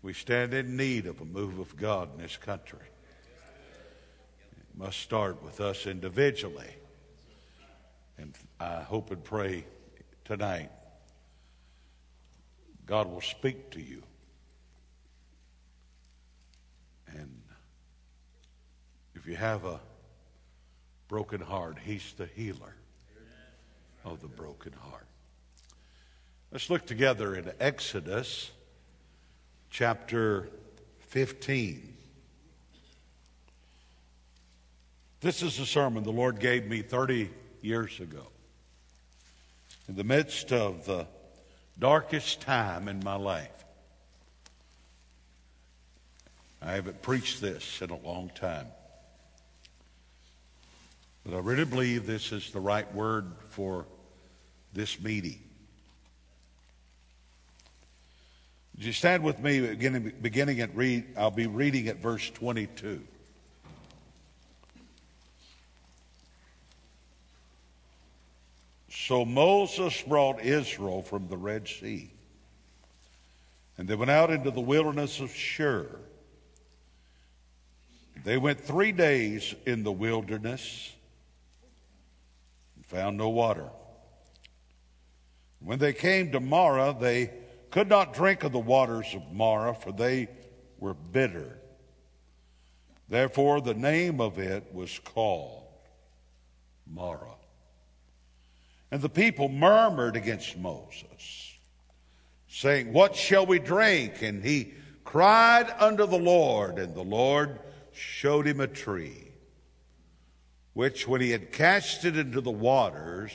We stand in need of a move of God in this country. It must start with us individually. And I hope and pray tonight God will speak to you. And if you have a broken heart, He's the healer of the broken heart. Let's look together in Exodus chapter 15. This is a sermon the Lord gave me 30 years ago. In the midst of the darkest time in my life. I haven't preached this in a long time. But I really believe this is the right word for this meeting. Would you stand with me beginning at I'll be reading at verse 22. So Moses brought Israel from the Red Sea, and they went out into the wilderness of Shur. They went 3 days in the wilderness and found no water. When they came to Marah, they could not drink of the waters of Marah, for they were bitter. Therefore the name of it was called Marah. And the people murmured against Moses, saying, "What shall we drink?" And he cried unto the Lord, and the Lord showed him a tree, which when he had cast it into the waters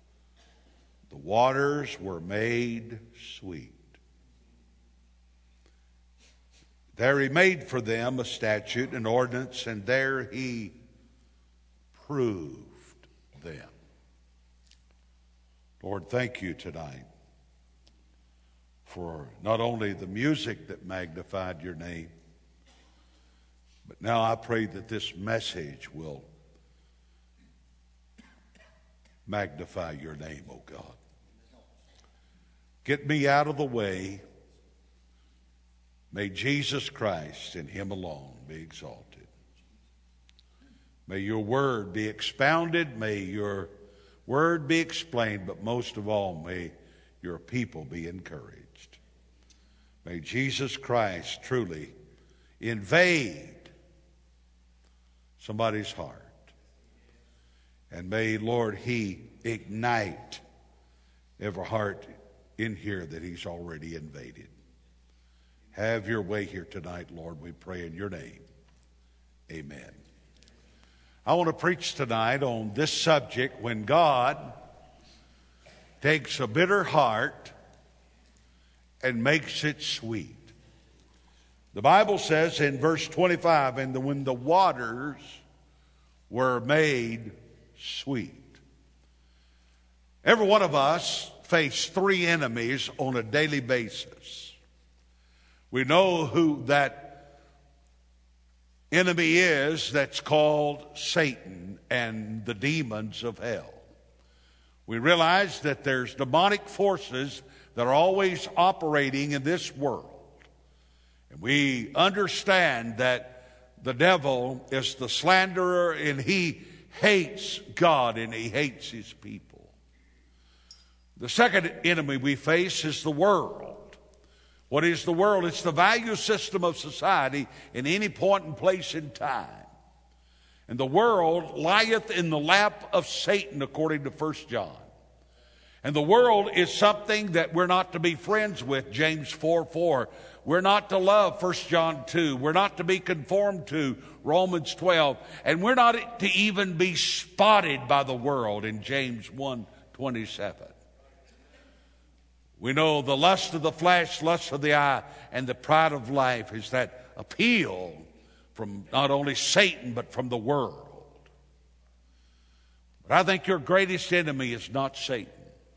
were made sweet. There he made for them a statute, an ordinance, and there he proved them. Lord, thank you tonight for not only the music that magnified your name, but now I pray that this message will magnify your name, oh God. Get me out of the way. May Jesus Christ and Him alone be exalted. May your word be expounded. May your word be explained, but most of all, may your people be encouraged. May Jesus Christ truly invade somebody's heart. And may, Lord, He ignite every heart in here that He's already invaded. Have your way here tonight, Lord, we pray in your name. Amen. I want to preach tonight on this subject: when God takes a bitter heart and makes it sweet. The Bible says in verse 25, and when the waters were made sweet. Every one of us face 3 enemies on a daily basis. We know who that enemy is, that's called Satan and the demons of hell. We realize that there's demonic forces that are always operating in this world. And we understand that the devil is the slanderer, and he hates God and he hates his people. The second enemy we face is the world. What is the world? It's the value system of society in any point and place in time. And the world lieth in the lap of Satan, according to 1 John. And the world is something that we're not to be friends with, James 4:4. We're not to love, 1 John 2. We're not to be conformed to, Romans 12. And we're not to even be spotted by the world, in James 1:27. We know the lust of the flesh, lust of the eye, and the pride of life is that appeal from not only Satan, but from the world. But I think your greatest enemy is not Satan.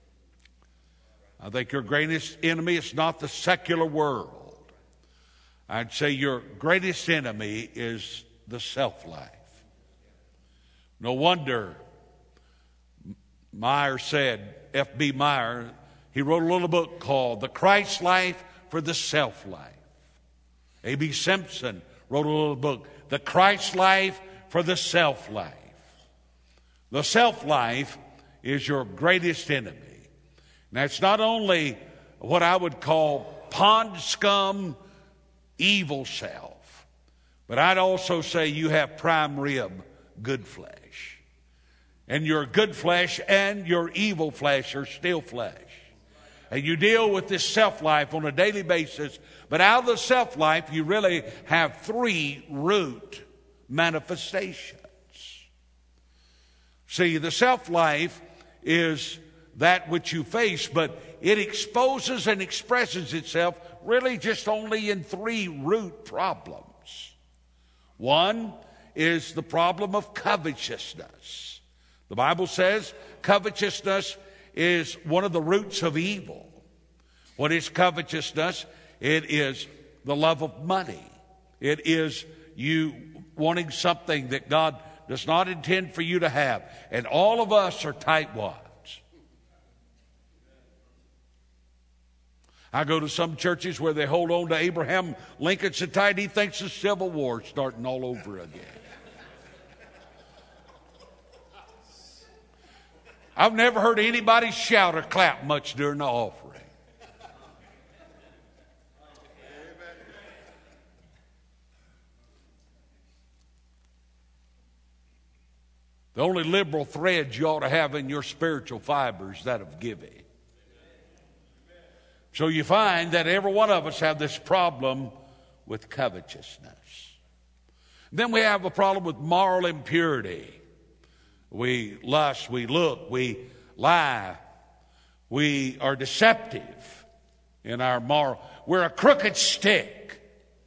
I think your greatest enemy is not the secular world. I'd say your greatest enemy is the self-life. No wonder Meyer said, F.B. Meyer, he wrote a little book called The Christ Life for the Self-Life. A.B. Simpson wrote a little book, The Christ Life for the Self-Life. The self-life is your greatest enemy. Now, it's not only what I would call pond scum, evil self, but I'd also say you have prime rib, good flesh. And your good flesh and your evil flesh are still flesh. And you deal with this self-life on a daily basis. But out of the self-life, you really have three root manifestations. See, the self-life is that which you face, but it exposes and expresses itself really just only in three root problems. One is the problem of covetousness. The Bible says covetousness is one of the roots of evil. What is covetousness? It is the love of money. It is you wanting something that God does not intend for you to have. And all of us are tightwads. I go to some churches where they hold on to Abraham Lincoln so tight he thinks the Civil War is starting all over again. I've never heard anybody shout or clap much during the offering. The only liberal thread you ought to have in your spiritual fiber is that of giving. So you find that every one of us have this problem with covetousness. Then we have a problem with moral impurity. We lust, we look, we lie. We are deceptive in our moral. We're a crooked stick.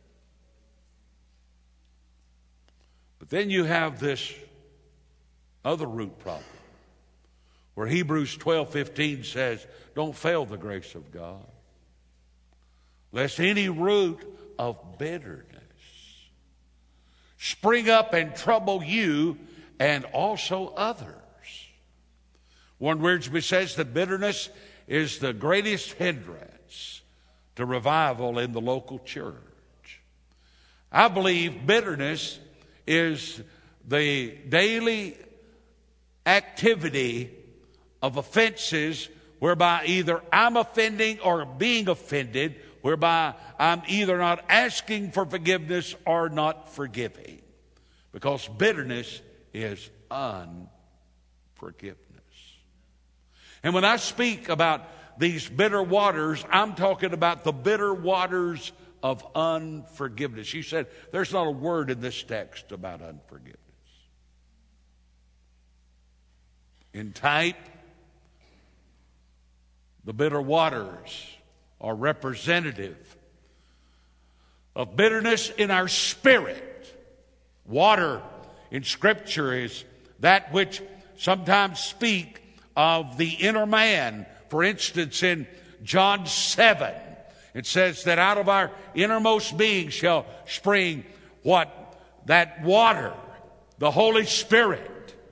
But then you have this other root problem where Hebrews 12:15 says, don't fail the grace of God, lest any root of bitterness spring up and trouble you and also others. Warren Wiersbe says that bitterness is the greatest hindrance to revival in the local church. I believe bitterness is the daily activity of offenses whereby either I'm offending or being offended, whereby I'm either not asking for forgiveness or not forgiving. Because bitterness is unforgiveness. And when I speak about these bitter waters, I'm talking about the bitter waters of unforgiveness. You said there's not a word in this text about unforgiveness. In type, the bitter waters are representative of bitterness in our spirit. Water in Scripture is that which sometimes speak of the inner man. For instance, in John 7, it says that out of our innermost being shall spring what? That water, the Holy Spirit.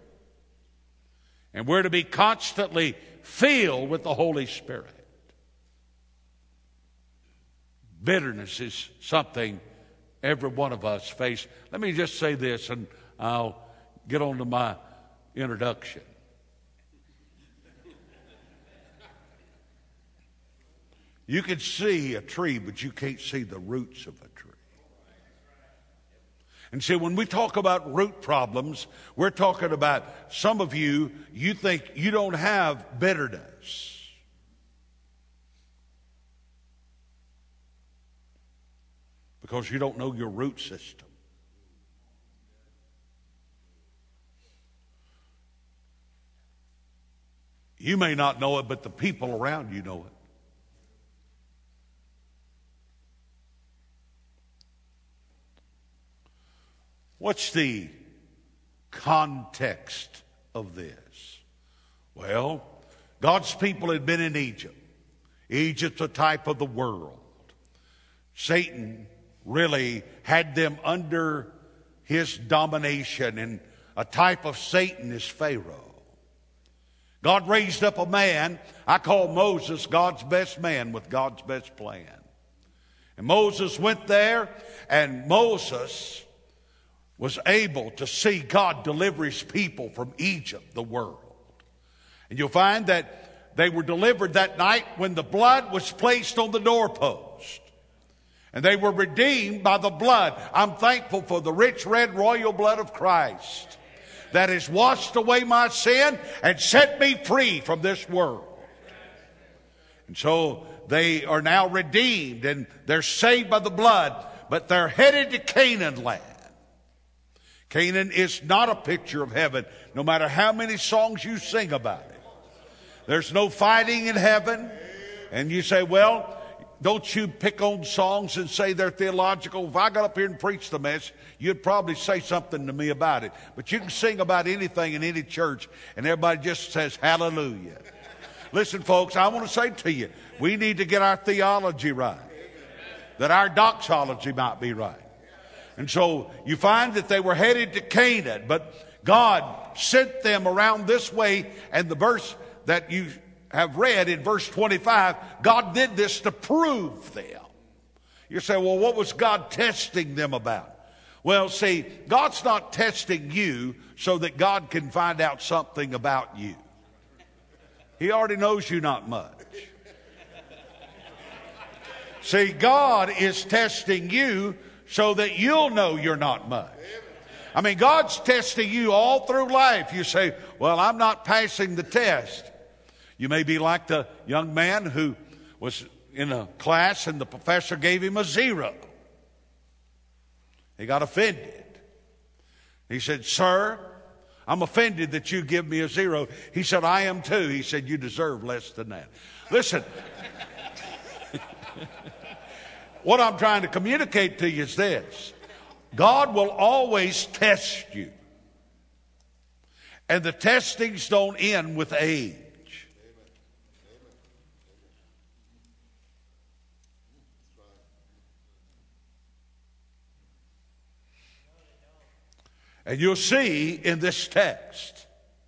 And we're to be constantly filled with the Holy Spirit. Bitterness is something every one of us face. Let me just say this, and I'll get on to my introduction. You can see a tree, but you can't see the roots of a tree. And see, when we talk about root problems, we're talking about some of you think you don't have bitterness. Because you don't know your root system. You may not know it, but the people around you know it. What's the context of this? Well, God's people had been in Egypt. Egypt's a type of the world. Satan really had them under his domination, and a type of Satan is Pharaoh. God raised up a man, I call Moses God's best man with God's best plan. And Moses went there, and Moses was able to see God deliver his people from Egypt, the world. And you'll find that they were delivered that night when the blood was placed on the doorpost. And they were redeemed by the blood. I'm thankful for the rich red royal blood of Christ that has washed away my sin and set me free from this world. And so they are now redeemed and they're saved by the blood, but they're headed to Canaan land. Canaan is not a picture of heaven, no matter how many songs you sing about it. There's no fighting in heaven. And you say, well, don't you pick on songs and say they're theological? If I got up here and preached the message, you'd probably say something to me about it. But you can sing about anything in any church, and everybody just says hallelujah. Listen, folks, I want to say to you, we need to get our theology right, that our doxology might be right. And so you find that they were headed to Canaan, but God sent them around this way, and the verse that you have read in verse 25, God did this to prove them. You say, well, what was God testing them about? Well, see, God's not testing you so that God can find out something about you. He already knows you not much. See, God is testing you so that you'll know you're not much. I mean, God's testing you all through life. You say, well, I'm not passing the test. You may be like the young man who was in a class and the professor gave him a 0. He got offended. He said, sir, I'm offended that you give me a 0. He said, I am too. He said, you deserve less than that. Listen, what I'm trying to communicate to you is this. God will always test you. And the testings don't end with age. And you'll see in this text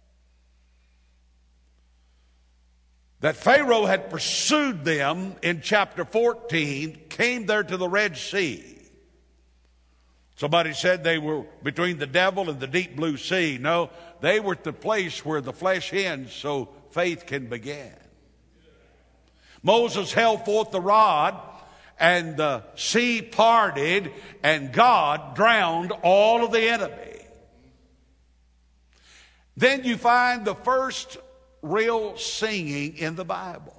that Pharaoh had pursued them in chapter 14, came there to the Red Sea. Somebody said they were between the devil and the deep blue sea. No, they were at the place where the flesh ends so faith can begin. Moses held forth the rod, and the sea parted, and God drowned all of the enemy. Then you find the first real singing in the Bible.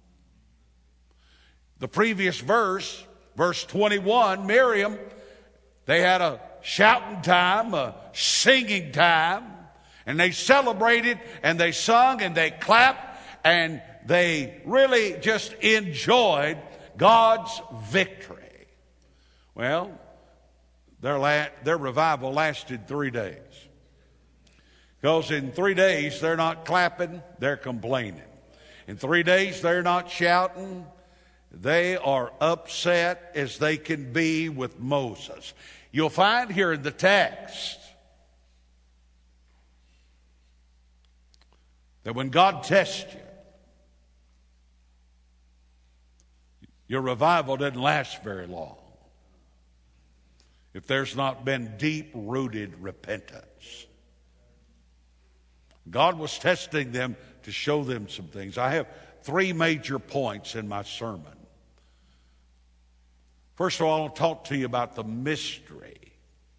The previous verse, verse 21, Miriam, they had a shouting time, a singing time, and they celebrated and they sung and they clapped and they really just enjoyed God's victory. Well, their revival lasted 3 days. Because in 3 days, they're not clapping, they're complaining. In 3 days, they're not shouting. They are upset as they can be with Moses. You'll find here in the text that when God tests you, your revival doesn't last very long if there's not been deep-rooted repentance. God was testing them to show them some things. I have 3 major points in my sermon. First of all, I'll talk to you about the mystery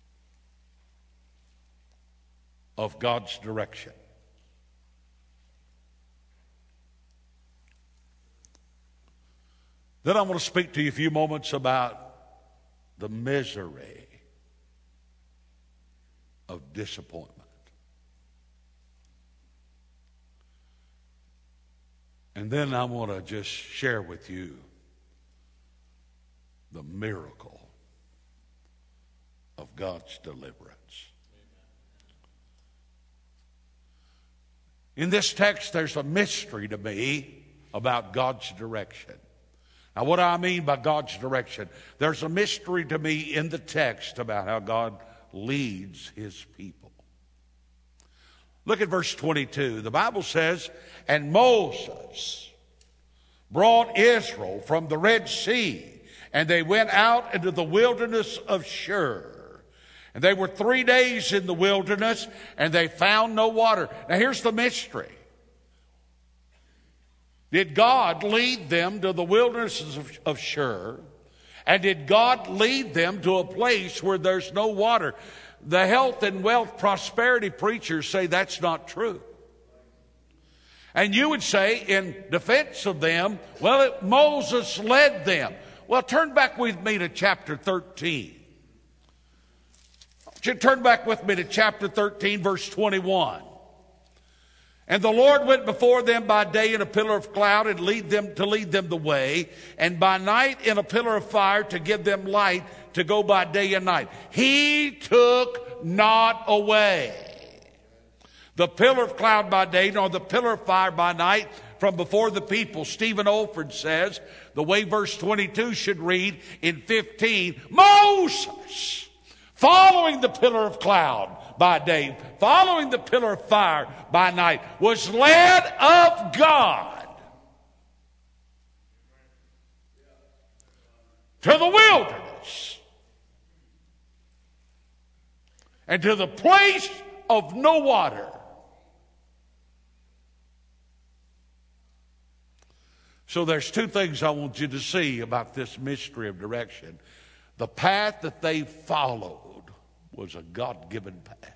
of God's direction. Then I'm going to speak to you a few moments about the misery of disappointment. And then I want to just share with you the miracle of God's deliverance. In this text, there's a mystery to me about God's direction. Now, what do I mean by God's direction? There's a mystery to me in the text about how God leads his people. Look at verse 22. The Bible says, and Moses brought Israel from the Red Sea And they went out into the wilderness of Shur. And they were 3 days in the wilderness, and they found no water. Now here's the mystery. Did God lead them to the wilderness of Shur? And did God lead them to a place where there's no water? The health and wealth prosperity preachers say that's not true. And you would say in defense of them, well, Moses led them. Well, turn back with me to chapter 13. You turn back with me to chapter 13, verse 21. And the Lord went before them by day in a pillar of cloud and lead them the way, and by night in a pillar of fire to give them light to go by day and night. He took not away the pillar of cloud by day, nor the pillar of fire by night from before the people. Stephen Olford says the way verse 22 should read in 15, Moses, following the pillar of cloud by day, following the pillar of fire by night, was led of God to the wilderness and to the place of no water. So there's two things I want you to see about this mystery of direction. The path that they followed was a God-given path.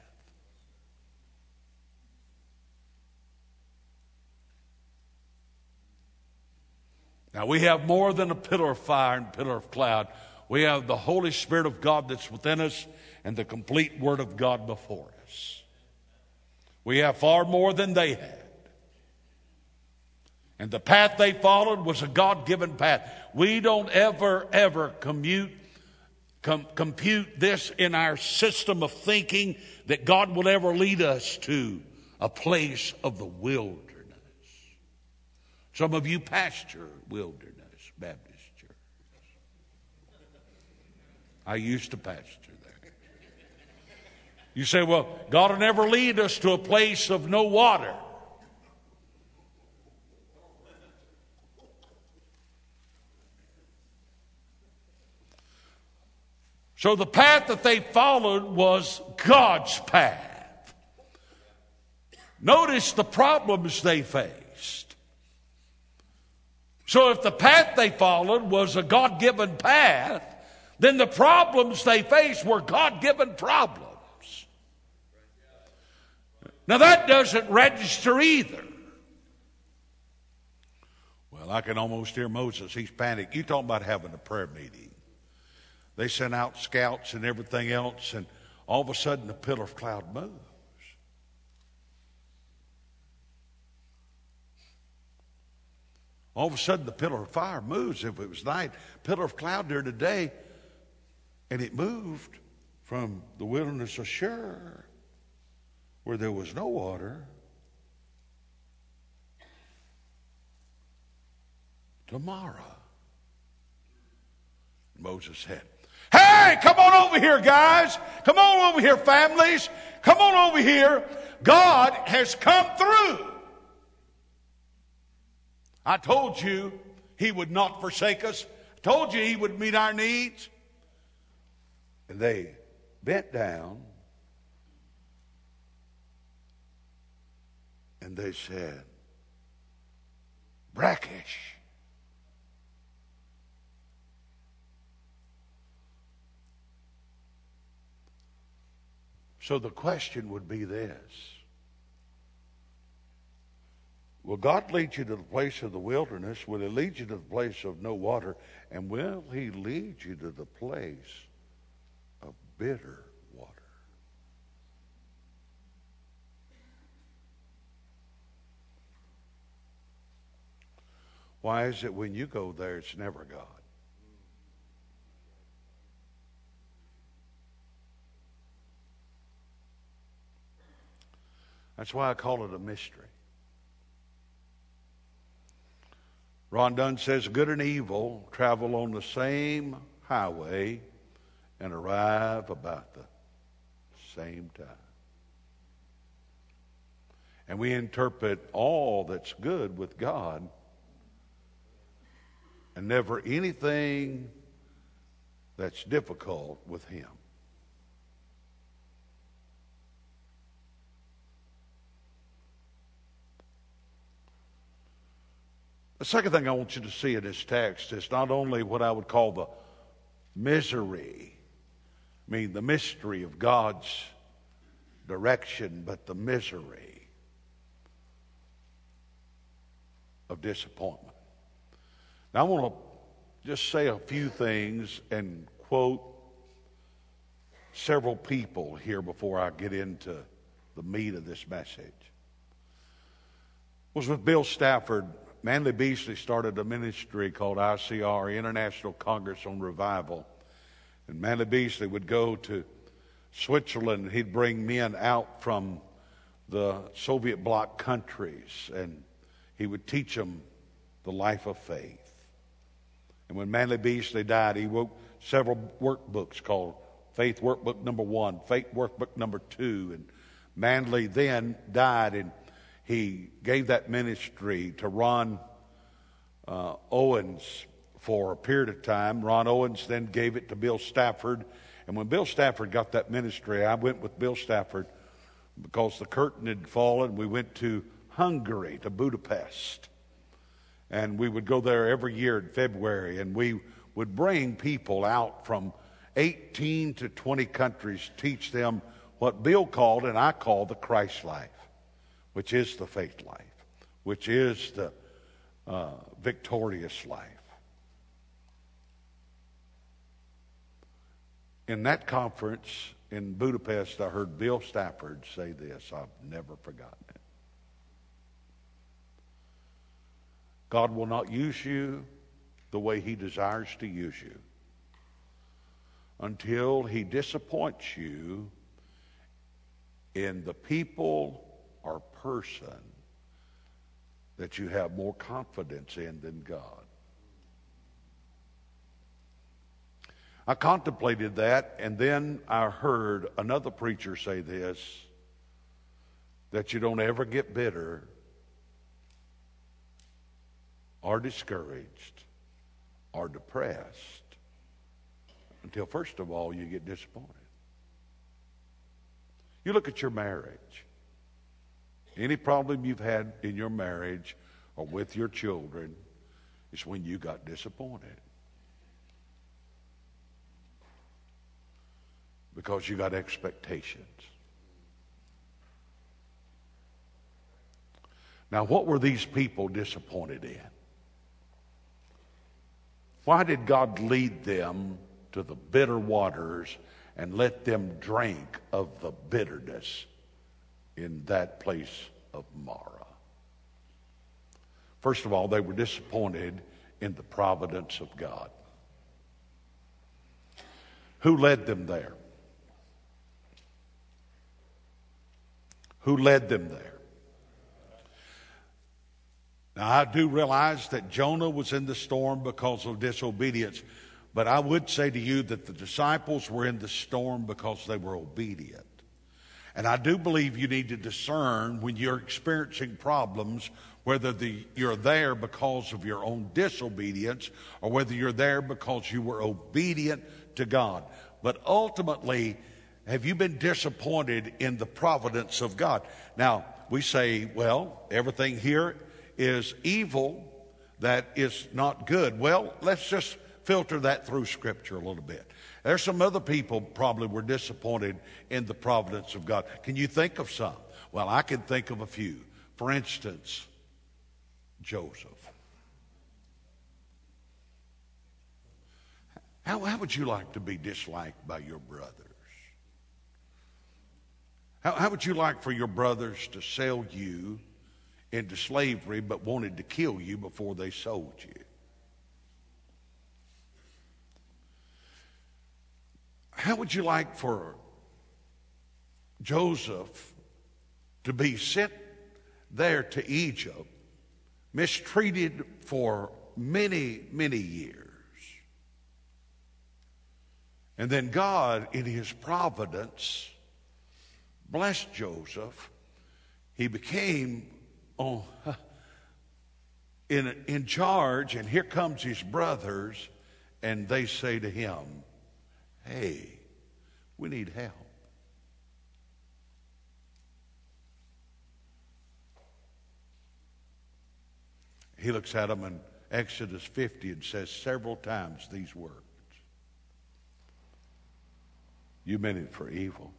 Now we have more than a pillar of fire and pillar of cloud. We have the Holy Spirit of God that's within us and the complete Word of God before us. We have far more than they had. And the path they followed was a God-given path. We don't ever compute this in our system of thinking that God will ever lead us to a place of the wilderness. Some of you pastor Wilderness Baptist Church. I used to pastor there. You say, well, God will never lead us to a place of no water. So the path that they followed was God's path. Notice the problems they faced. So if the path they followed was a God-given path, then the problems they faced were God-given problems. Now that doesn't register either. Well, I can almost hear Moses. He's panicked. You talking about having a prayer meeting. They sent out scouts and everything else, and all of a sudden the pillar of cloud moves. All of a sudden the pillar of fire moves. If it was night, pillar of cloud there today, and it moved from the wilderness of Shur, where there was no water, to Marah. Moses said, hey, come on over here, guys. Come on over here, families. Come on over here. God has come through. I told you He would not forsake us. I told you He would meet our needs. And they bent down and they said, brackish. So the question would be this. Will God lead you to the place of the wilderness? Will He lead you to the place of no water? And will He lead you to the place of bitter water? Why is it when you go there, it's never God? That's why I call it a mystery. Ron Dunn says good and evil travel on the same highway and arrive about the same time. And we interpret all that's good with God and never anything that's difficult with him. The second thing I want you to see in this text is not only what I would call the misery, the mystery of God's direction, but the misery of disappointment. Now, I want to just say a few things and quote several people here before I get into the meat of this message. It was with Bill Stafford. Manley Beasley started a ministry called ICR, International Congress on Revival. And Manley Beasley would go to Switzerland. He'd bring men out from the Soviet bloc countries, and he would teach them the life of faith. And when Manley Beasley died, he wrote several workbooks called Faith Workbook Number 1, Faith Workbook Number 2. And Manley then died, and he gave that ministry to Ron Owens for a period of time. Ron Owens then gave it to Bill Stafford. And when Bill Stafford got that ministry, I went with Bill Stafford because the curtain had fallen. We went to Hungary, to Budapest. And we would go there every year in February, and we would bring people out from 18 to 20 countries, teach them what Bill called and I call the Christ life, which is the faith life, which is the victorious life. In that conference in Budapest, I heard Bill Stafford say this. I've never forgotten it. God will not use you the way he desires to use you until he disappoints you in the people or person that you have more confidence in than God. I contemplated that, and then I heard another preacher say this, that you don't ever get bitter or discouraged or depressed until, first of all, you get disappointed. You look at your marriage. Any problem you've had in your marriage or with your children is when you got disappointed. Because you got expectations. Now, what were these people disappointed in? Why did God lead them to the bitter waters and let them drink of the bitterness in that place of Marah? First of all, they were disappointed in the providence of God. Who led them there? Who led them there? Now, I do realize that Jonah was in the storm because of disobedience, but I would say to you that the disciples were in the storm because they were obedient. And I do believe you need to discern when you're experiencing problems whether you're there because of your own disobedience or whether you're there because you were obedient to God. But ultimately, have you been disappointed in the providence of God? Now, we say, well, everything here is evil, that is not good. Well, let's just filter that through Scripture a little bit. There's some other people probably were disappointed in the providence of God. Can you think of some? Well, I can think of a few. For instance, Joseph. How would you like to be disliked by your brothers? How would you like for your brothers to sell you into slavery but wanted to kill you before they sold you? How would you like for Joseph to be sent there to Egypt, mistreated for many, many years? And then God, in his providence, blessed Joseph. He became in charge, and here comes his brothers, and they say to him, hey, we need help. He looks at them in Exodus 50 and says several times these words. You meant it for evil,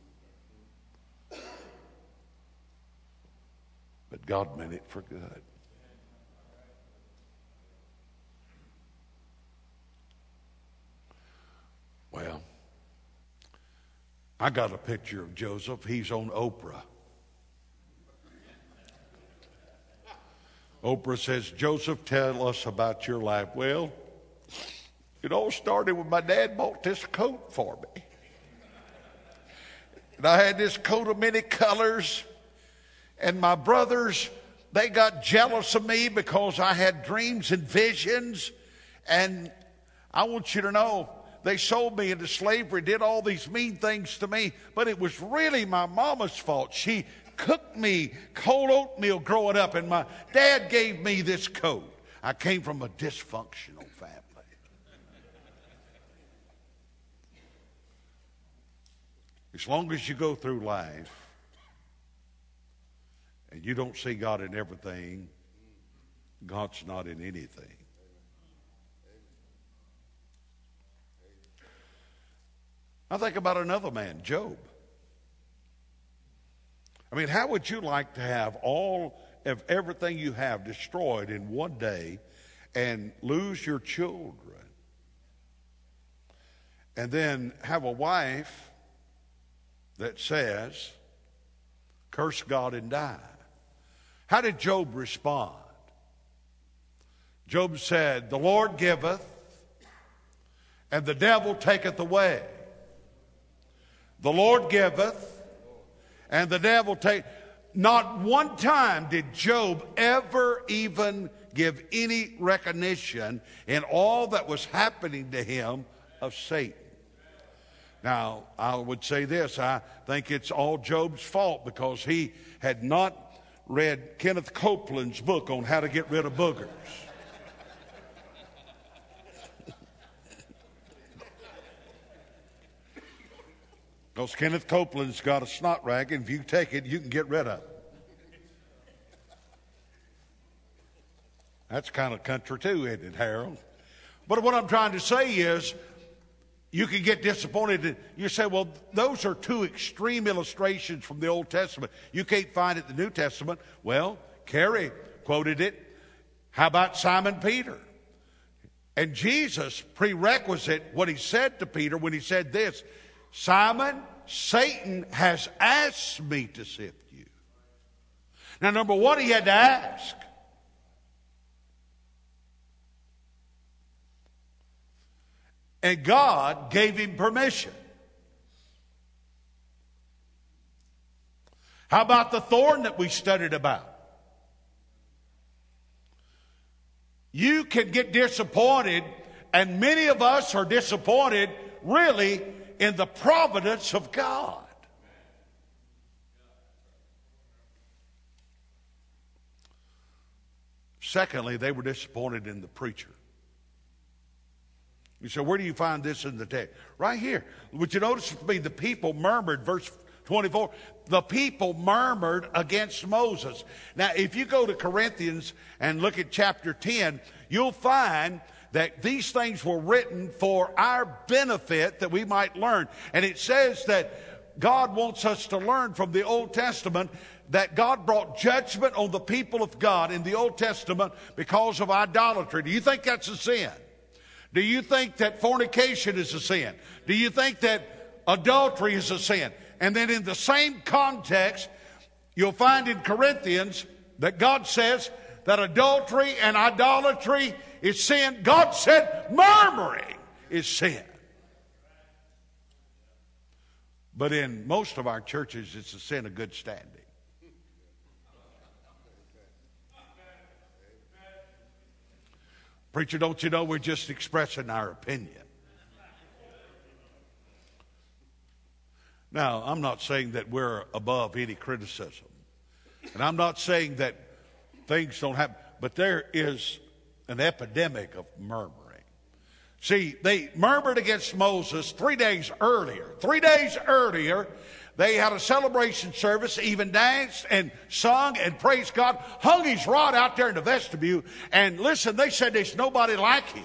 but God meant it for good. Well, I got a picture of Joseph. He's on Oprah. Oprah says, Joseph, tell us about your life. Well, it all started when my dad bought this coat for me. And I had this coat of many colors. And my brothers, they got jealous of me because I had dreams and visions. And I want you to know, they sold me into slavery, did all these mean things to me. But it was really my mama's fault. She cooked me cold oatmeal growing up, and my dad gave me this coat. I came from a dysfunctional family. As long as you go through life and you don't see God in everything, God's not in anything. I think about another man, Job. I mean, how would you like to have all of everything you have destroyed in one day and lose your children? And then have a wife that says, curse God and die. How did Job respond? Job said, the Lord giveth, and the devil taketh away. The Lord giveth, and the devil take. Not one time did Job ever even give any recognition in all that was happening to him of Satan. Now, I would say this. I think it's all Job's fault because he had not read Kenneth Copeland's book on how to get rid of boogers. Because Kenneth Copeland's got a snot rag, and if you take it, you can get rid of it. That's kind of country too, isn't it, Harold? But what I'm trying to say is, you can get disappointed. You say, well, those are two extreme illustrations from the Old Testament. You can't find it in the New Testament. Well, Carrie quoted it. How about Simon Peter? And Jesus prerequisite what he said to Peter when he said this, Simon, Satan has asked me to sift you. Now, number one, he had to ask. And God gave him permission. How about the thorn that we studied about? You can get disappointed, and many of us are disappointed really in the providence of God. Secondly, they were disappointed in the preacher. You say, where do you find this in the text? Right here. Would you notice with me, the people murmured, verse 24, the people murmured against Moses. Now, if you go to Corinthians and look at chapter 10, you'll find that these things were written for our benefit that we might learn. And it says that God wants us to learn from the Old Testament that God brought judgment on the people of God in the Old Testament because of idolatry. Do you think that's a sin? Do you think that fornication is a sin? Do you think that adultery is a sin? And then in the same context, you'll find in Corinthians that God says that adultery and idolatry is sin. God said murmuring is sin. But in most of our churches, it's a sin of good standing. Preacher, don't you know we're just expressing our opinion? Now, I'm not saying that we're above any criticism. And I'm not saying that things don't happen. But there is an epidemic of murmuring. See, they murmured against Moses 3 days earlier. 3 days earlier, they had a celebration service, even danced and sung and praised God, hung his rod out there in the vestibule. And listen, they said there's nobody like him.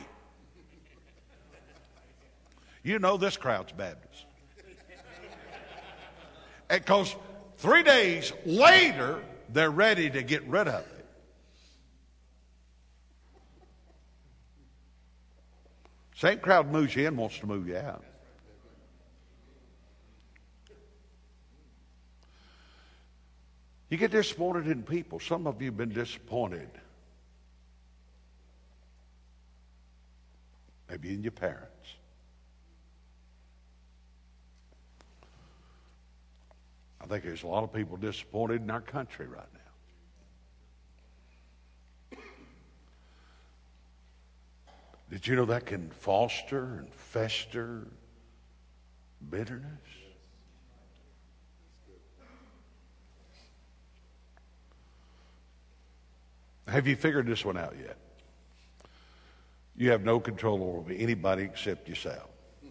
You know this crowd's Baptist. Because 3 days later, they're ready to get rid of it. Same crowd moves you in, wants to move you out. You get disappointed in people. Some of you have been disappointed. Maybe in your parents. I think there's a lot of people disappointed in our country right now. Did you know that can foster and fester bitterness? Have you figured this one out yet? You have no control over anybody except yourself.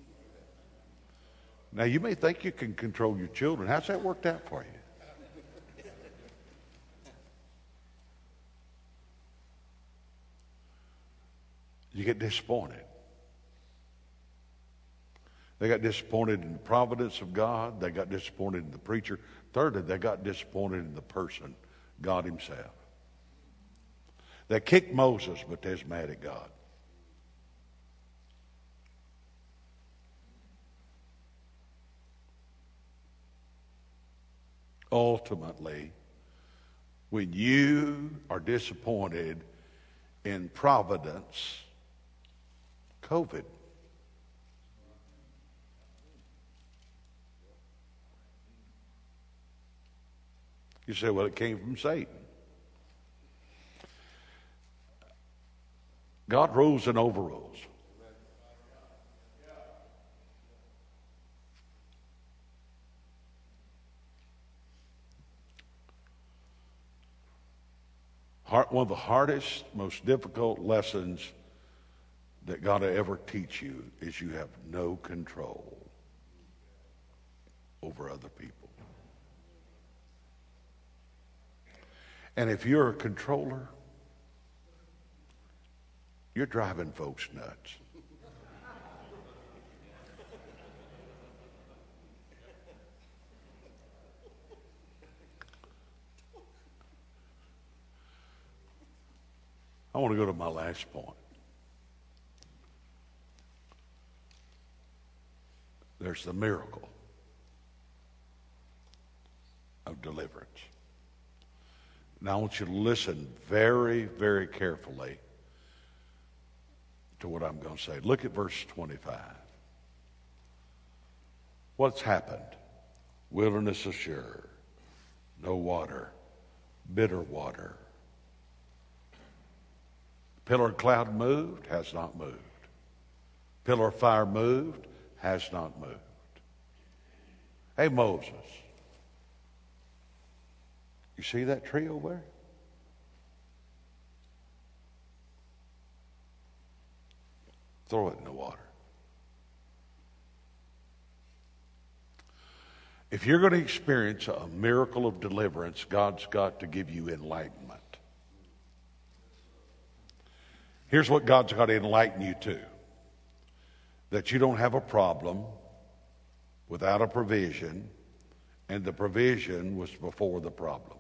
Now, you may think you can control your children. How's that worked out for you? You get disappointed. They got disappointed in the providence of God. They got disappointed in the preacher. Thirdly, they got disappointed in the person, God himself. They kicked Moses, but they're mad at God. Ultimately, when you are disappointed in providence, COVID. You say, well, it came from Satan. God rules and overrules. One of the hardest, most difficult lessons that God will ever teach you is you have no control over other people. And if you're a controller, you're driving folks nuts. I want to go to my last point. There's the miracle of deliverance. Now I want you to listen very, very carefully to what I'm going to say. Look at verse 25. What's happened? Wilderness assured, no water, bitter water. Pillar of cloud moved, has not moved. Pillar of fire moved, has not moved. Hey, Moses, you see that tree over there? Throw it in the water. If you're going to experience a miracle of deliverance, God's got to give you enlightenment. Here's what God's got to enlighten you to. That you don't have a problem without a provision, and the provision was before the problem.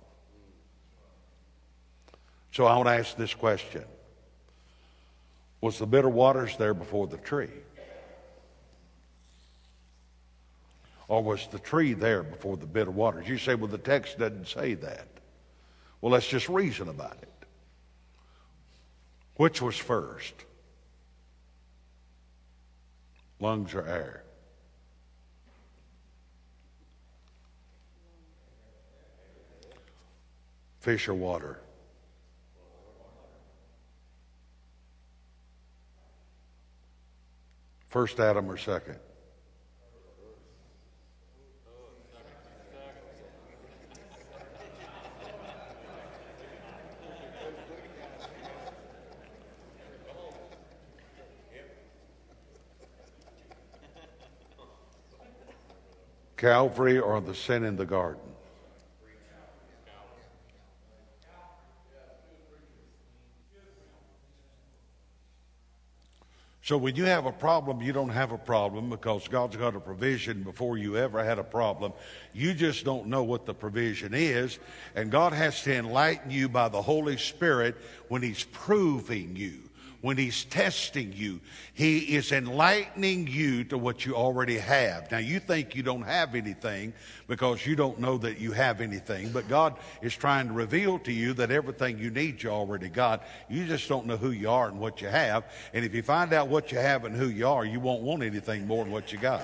So I want to ask this question. Was the bitter waters there before the tree? Or was the tree there before the bitter waters? You say, well, the text doesn't say that. Well, let's just reason about it. Which was first? Lungs or air? Fish or water? First Adam or second? Calvary or the sin in the garden? So when you have a problem, you don't have a problem because God's got a provision before you ever had a problem. You just don't know what the provision is. And God has to enlighten you by the Holy Spirit when He's proving you, when He's testing you. He is enlightening you to what you already have. Now you think you don't have anything because you don't know that you have anything. But God is trying to reveal to you that everything you need you already got. You just don't know who you are and what you have. And if you find out what you have and who you are, you won't want anything more than what you got.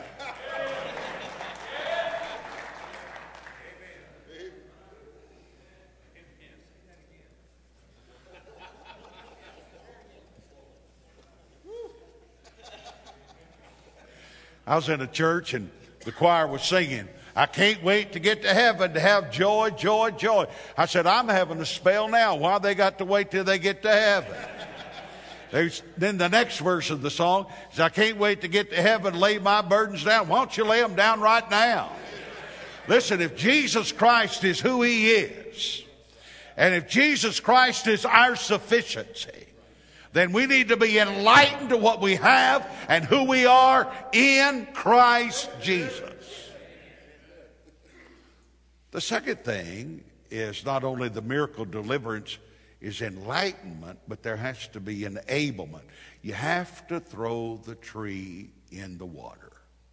I was in a church and the choir was singing, "I can't wait to get to heaven to have joy, joy, joy." I said, "I'm having a spell now. Why they got to wait till they get to heaven?" Then the next verse of the song is, "I can't wait to get to heaven, lay my burdens down." Why don't you lay them down right now? Listen, if Jesus Christ is who He is, and if Jesus Christ is our sufficiency, then we need to be enlightened to what we have and who we are in Christ Jesus. The second thing is not only the miracle deliverance is enlightenment, but there has to be enablement. You have to throw the tree in the water.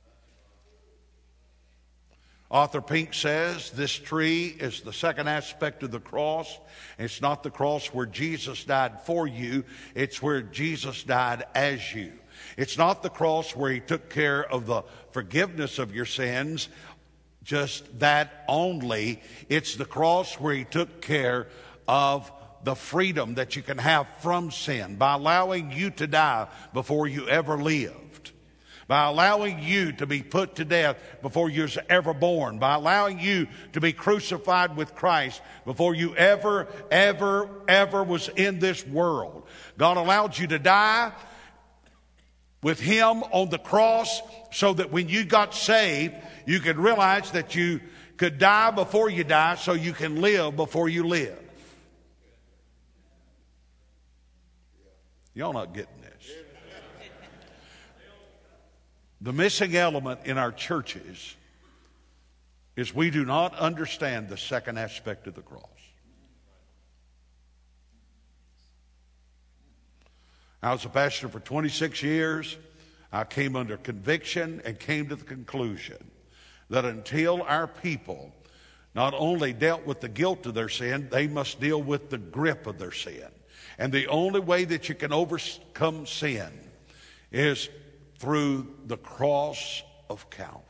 Arthur Pink says this tree is the second aspect of the cross. It's not the cross where Jesus died for you. It's where Jesus died as you. It's not the cross where He took care of the forgiveness of your sins, just that only. It's the cross where He took care of the freedom that you can have from sin by allowing you to die before you ever lived, by allowing you to be put to death before you was ever born, by allowing you to be crucified with Christ before you ever was in this world. God allowed you to die with Him on the cross so that when you got saved, you could realize that you could die before you die so you can live before you live. Y'all not getting this. The missing element in our churches is we do not understand the second aspect of the cross. I was a pastor for 26 years. I came under conviction and came to the conclusion that until our people not only dealt with the guilt of their sin, they must deal with the grip of their sin. And the only way that you can overcome sin is through the cross of Calvary.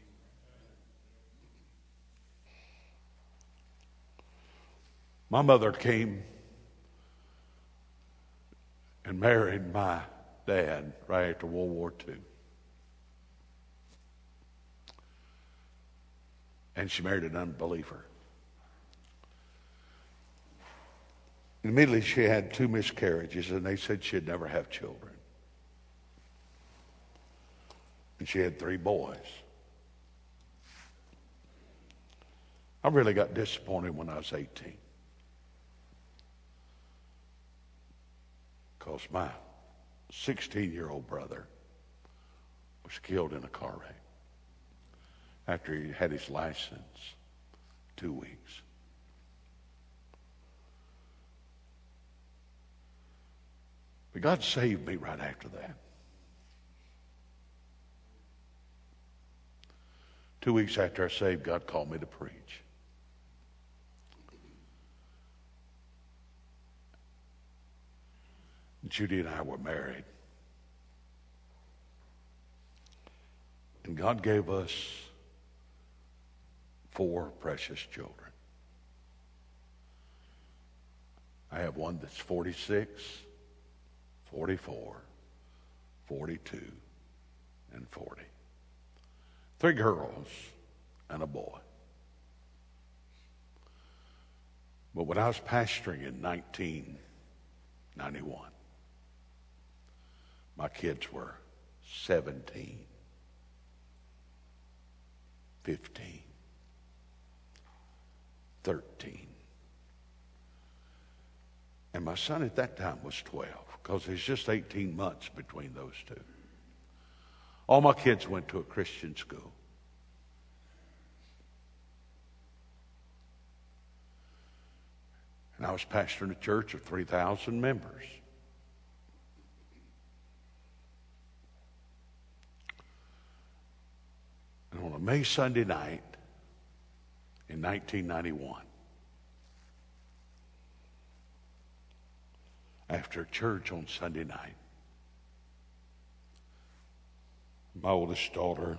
My mother came and married my dad right after World War II. And she married an unbeliever. Immediately she had 2 miscarriages, and they said she'd never have children. And she had 3 boys. I really got disappointed when I was 18. Because my 16-year-old brother was killed in a car wreck after he had his license 2 weeks. But God saved me right after that. 2 weeks after I saved, God called me to preach. Judy and I were married. And God gave us 4 precious children. I have one that's 46, 44, 42, and 40. 3 girls and a boy. But when I was pastoring in 1991, my kids were 17, 15, 13. And my son at that time was 12, because it's just 18 months between those two. All my kids went to a Christian school. And I was pastoring a church of 3,000 members. And on a May Sunday night in 1991, after church on Sunday night, my oldest daughter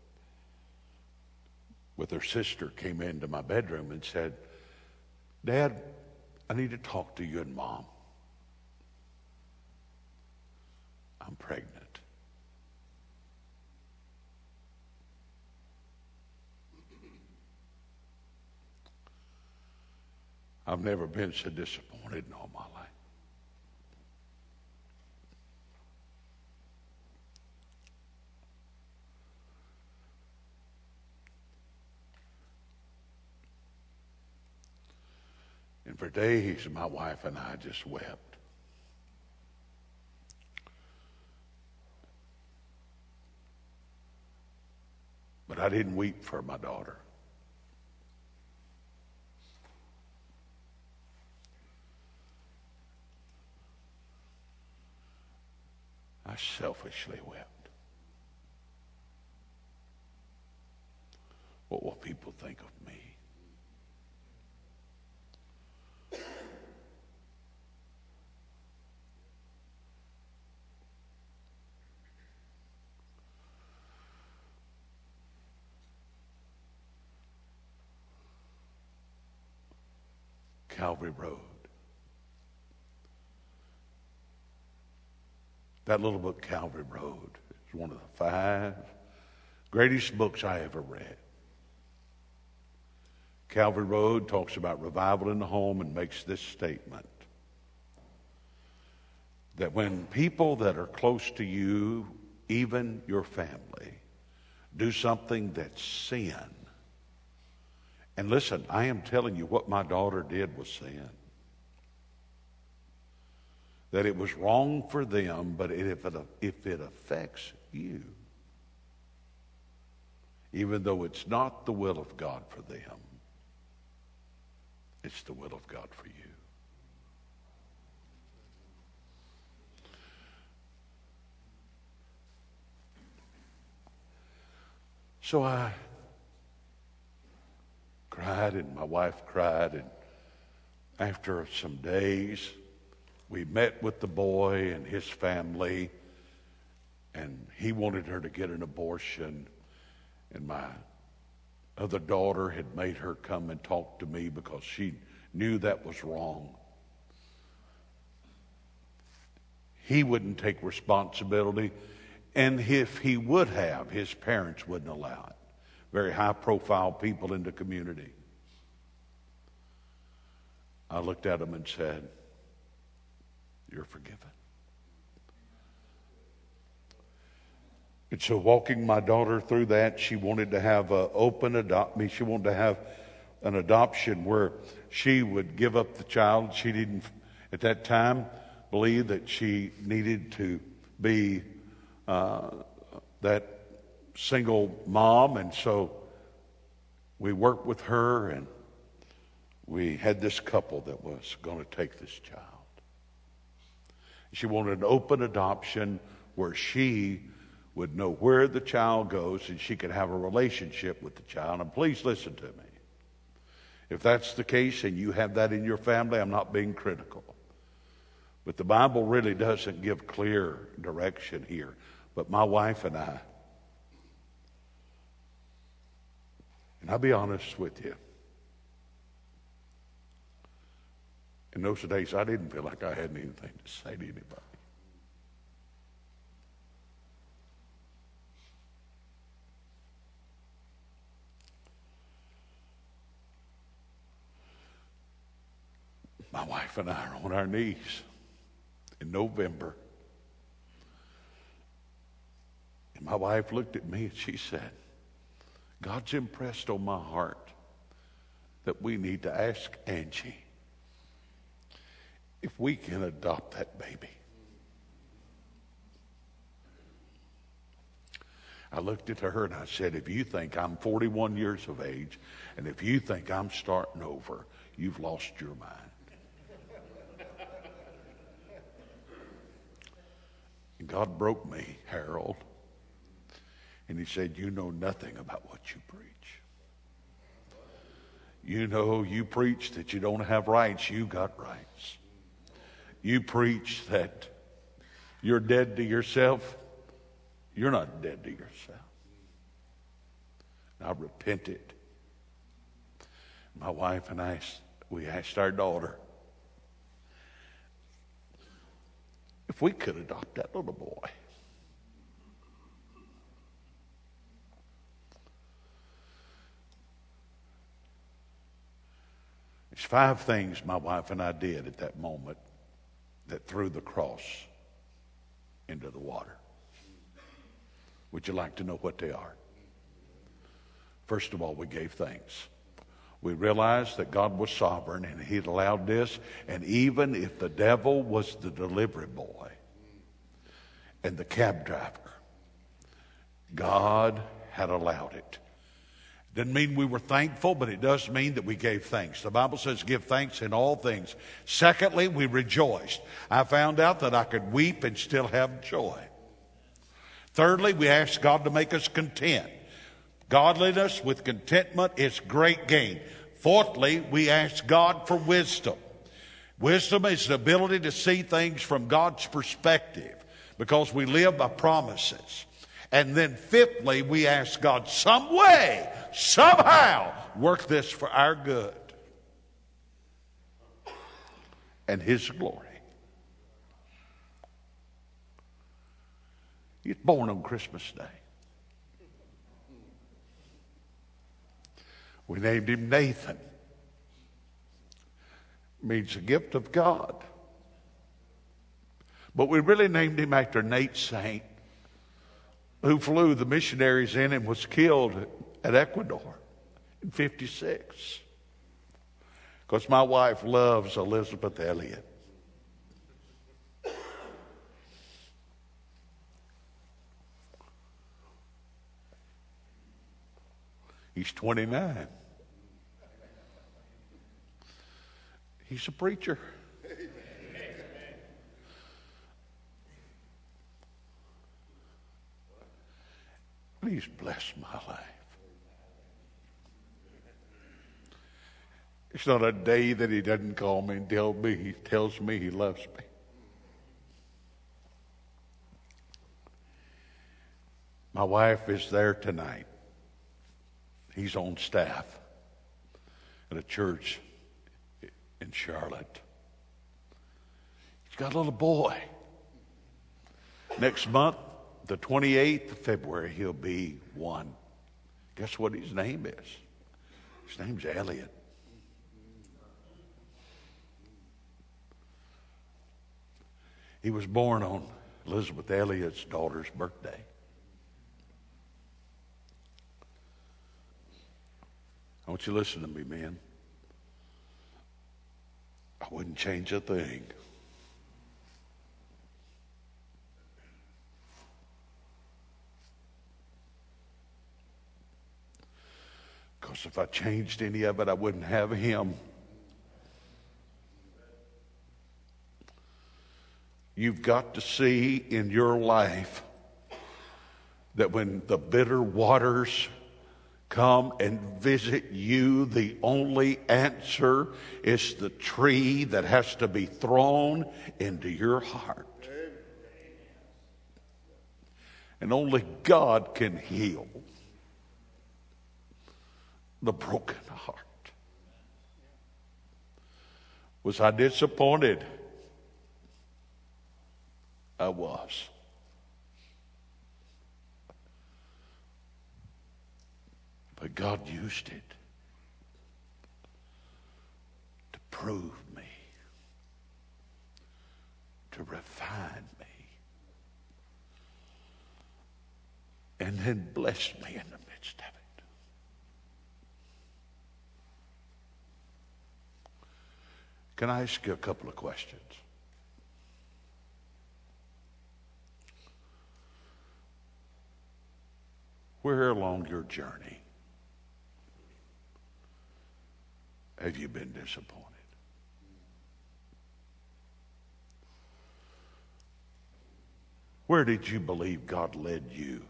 with her sister came into my bedroom and said, "Dad, I need to talk to you and Mom. I'm pregnant." I've never been so disappointed in all my life. And for days, my wife and I just wept. But I didn't weep for my daughter. I selfishly wept. What will people think of me? Calvary Road. That little book, Calvary Road, is one of the 5 greatest books I ever read. Calvary Road talks about revival in the home and makes this statement: that when people that are close to you, even your family, do something that's sin, and listen, I am telling you what my daughter did was sin. That it was wrong for them, but if it affects you, even though it's not the will of God for them, it's the will of God for you. So I cried, and my wife cried, and after some days, we met with the boy and his family, and he wanted her to get an abortion, and my other daughter had made her come and talk to me because she knew that was wrong. He wouldn't take responsibility, and if he would have, his parents wouldn't allow it. Very high-profile people in the community. I looked at him and said, "You're forgiven." And so walking my daughter through that, she wanted to have she wanted to have an adoption where she would give up the child. She didn't, at that time, believe that she needed to be that single mom. And so we worked with her, and we had this couple that was going to take this child. She wanted an open adoption where she would know where the child goes and she could have a relationship with the child. And please listen to me. If that's the case and you have that in your family, I'm not being critical. But the Bible really doesn't give clear direction here. But my wife and I, and I'll be honest with you, in those days, I didn't feel like I had anything to say to anybody. My wife and I are on our knees in November. And my wife looked at me and she said, God's impressed on my heart that we need to ask Angie if we can adopt that baby. I looked at her and I said, if you think I'm 41 years of age and if you think I'm starting over, you've lost your mind. And God broke me, Harold. And he said, you know nothing about what you preach. You preach that you don't have rights. You got rights. You preach that you're dead to yourself. You're not dead to yourself. And I repented. My wife and I, we asked our daughter if we could adopt that little boy. There's 5 things my wife and I did at that moment that threw the cross into the water. Would you like to know what they are? First of all, we gave thanks. We realized that God was sovereign and He'd allowed this. And even if the devil was the delivery boy and the cab driver, God had allowed it. Doesn't mean we were thankful, but it does mean that we gave thanks. The Bible says give thanks in all things. Secondly, we rejoiced. I found out that I could weep and still have joy. Thirdly, we asked God to make us content. Godliness with contentment is great gain. Fourthly, we asked God for wisdom. Wisdom is the ability to see things from God's perspective because we live by promises. And then fifthly, we ask God some way, somehow, work this for our good and His glory. He was born on Christmas Day. We named him Nathan. Means the gift of God. But we really named him after Nate Saint, who flew the missionaries in and was killed at Ecuador in 56. Because my wife loves Elizabeth Elliot. He's 29. He's a preacher. He's blessed my life. It's not a day that he doesn't call me and he tells me he loves me. My wife is there tonight. He's on staff at a church in Charlotte. He's got a little boy. Next month, the 28th of February, he'll be 1. Guess what his name is? His name's Elliot. He was born on Elizabeth Elliot's daughter's birthday. I want you to listen to me, man. I wouldn't change a thing. Because if I changed any of it, I wouldn't have him. You've got to see in your life that when the bitter waters come and visit you, the only answer is the tree that has to be thrown into your heart. And only God can heal the broken heart. Was I disappointed? I was. But God used it to prove me, to refine me, and then bless me in the midst of it. Can I ask you a couple of questions? Where along your journey have you been disappointed? Where did you believe God led you?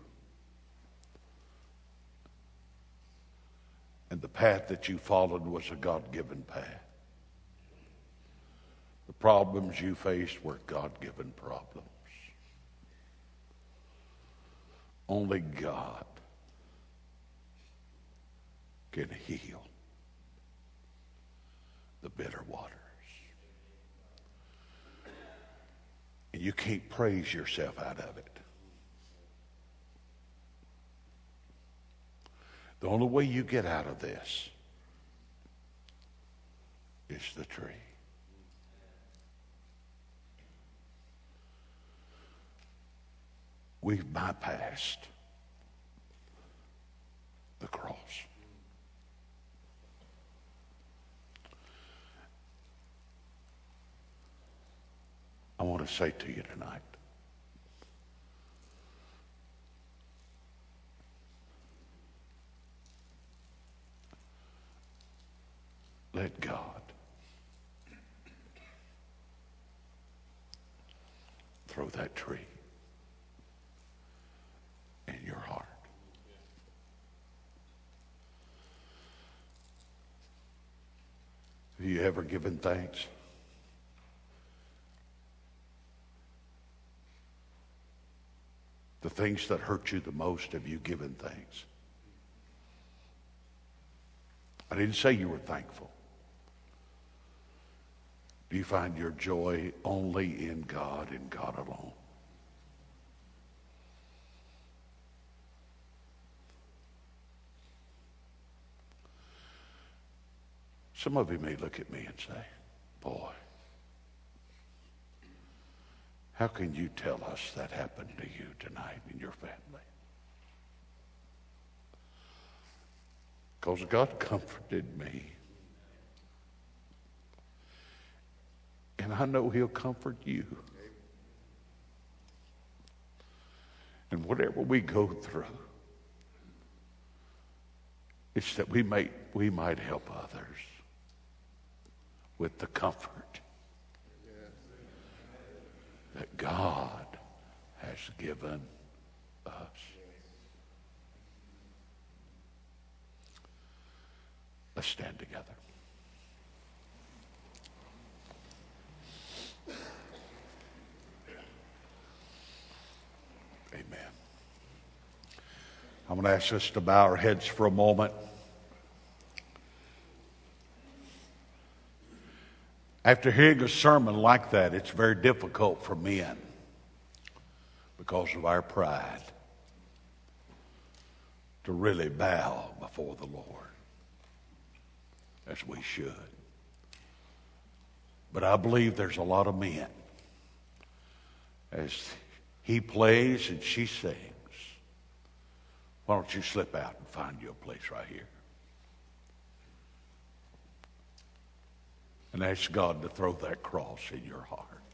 And the path that you followed was a God-given path. The problems you faced were God-given problems. Only God can heal the bitter waters. And you can't praise yourself out of it. The only way you get out of this is the tree. We've bypassed the cross. I want to say to you tonight, let God throw that tree in your heart. Have you ever given thanks? The things that hurt you the most, have you given thanks? I didn't say you were thankful. Do you find your joy only in God and God alone? Some of you may look at me and say, boy, how can you tell us that happened to you tonight in your family? Because God comforted me. And I know He'll comfort you. And whatever we go through, it's that we might help others with the comfort that God has given us. Let's stand together. Amen. I'm going to ask us to bow our heads for a moment. After hearing a sermon like that, it's very difficult for men because of our pride to really bow before the Lord as we should. But I believe there's a lot of men, as he plays and she sings, why don't you slip out and find you a place right here and ask God to throw that cross in your heart.